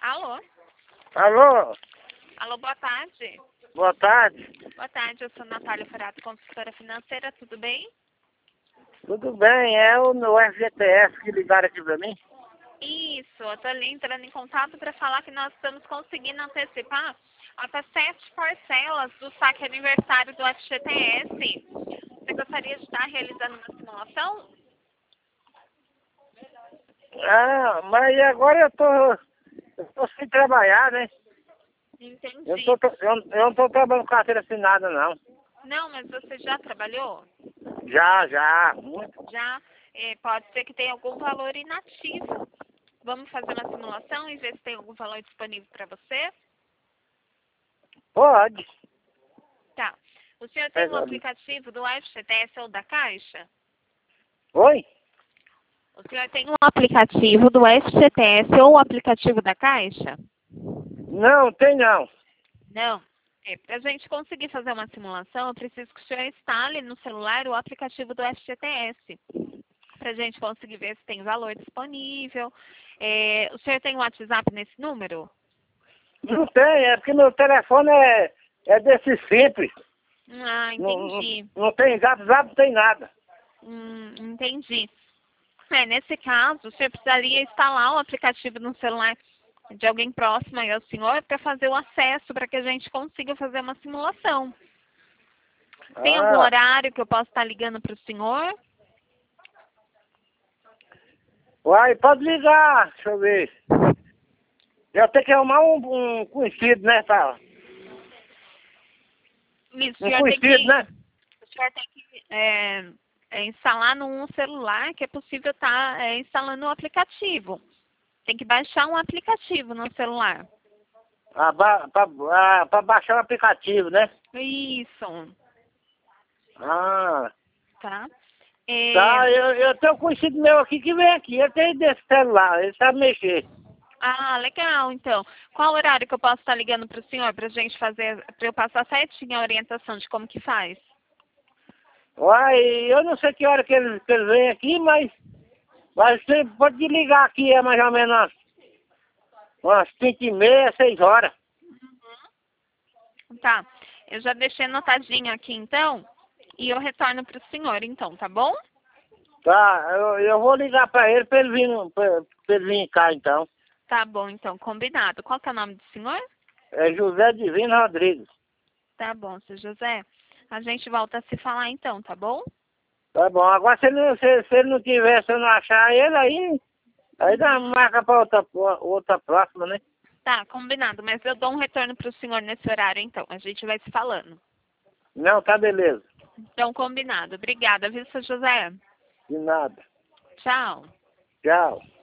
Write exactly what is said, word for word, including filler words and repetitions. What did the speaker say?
Alô? Alô, Alô, boa tarde. boa tarde. Boa tarde, eu sou Natália Ferato, consultora financeira, tudo bem? Tudo bem? É o no F G T S que ligaram aqui pra mim? Isso, eu tô ali entrando em contato para falar que nós estamos conseguindo antecipar até sete parcelas do saque aniversário do F G T S. Você gostaria de estar realizando uma simulação? Ah, mas agora eu tô, eu tô sem trabalhar, né? Entendi. Eu, tô, tra- eu, eu não tô trabalhando com carteira assinada, não. Não, mas você já trabalhou? Já, já, muito. Já? É, pode ser que tenha algum valor inativo. Vamos fazer uma simulação e ver se tem algum valor disponível para você? Pode. Tá. O senhor tem um Pega ali. aplicativo do F G T S ou da Caixa? Oi? O senhor tem um aplicativo do F G T S ou o aplicativo da Caixa? Não, tem não. Não. É, para a gente conseguir fazer uma simulação, eu preciso que o senhor instale no celular o aplicativo do F G T S. Para a gente conseguir ver se tem valor disponível. É, o senhor tem um WhatsApp nesse número? Não tem, é porque meu telefone é, é desse simples. Ah, Não, não, entendi. não tem zap, zap, não tem nada. Hum, entendi. É, nesse caso, o senhor precisaria instalar o aplicativo no celular de alguém próximo aí ao senhor para fazer o acesso para que a gente consiga fazer uma simulação. Tem algum Ah, horário que eu possa estar ligando para o senhor? uai, pode ligar, deixa eu ver. Eu tenho que arrumar um, um conhecido, né, tá? Isso, o Um senhor tem conhecido, que, né? o senhor tem que é, é, instalar num celular que é possível estar é, instalando o aplicativo. Tem que baixar um aplicativo no celular. Ah, ba, pra, ah, pra baixar o aplicativo, né? Isso, Ah, tá? É, tá, eu, eu tenho um conhecido meu aqui que vem aqui, ele tem desse celular, ele sabe mexer. ah, legal, então. Qual horário que eu posso estar ligando para o senhor para a gente fazer, para eu passar certinho a orientação de como que faz? Uai, eu não sei que hora que ele, que ele vem aqui, mas, mas você pode ligar aqui, é mais ou menos umas, umas cinco e meia, seis horas. Tá, eu já deixei anotadinho aqui então, e eu retorno para o senhor então, tá bom? Tá, eu, eu vou ligar pra ele pra ele vir, no- pra, pra ele vir cá então. Tá bom, então, combinado. Qual que é o nome do senhor? É José Divino Rodrigues. Tá bom, seu José. A gente volta a se falar então, tá bom? Tá bom, agora se ele, não- se, se ele não tiver, se eu não achar ele, aí, aí dá marca pra outra, outra próxima, né? Tá, combinado, mas eu dou um retorno para o senhor nesse horário então, a gente vai se falando. Não, tá beleza. Então, combinado. Obrigada, viu, seu José? De nada. Tchau. Tchau.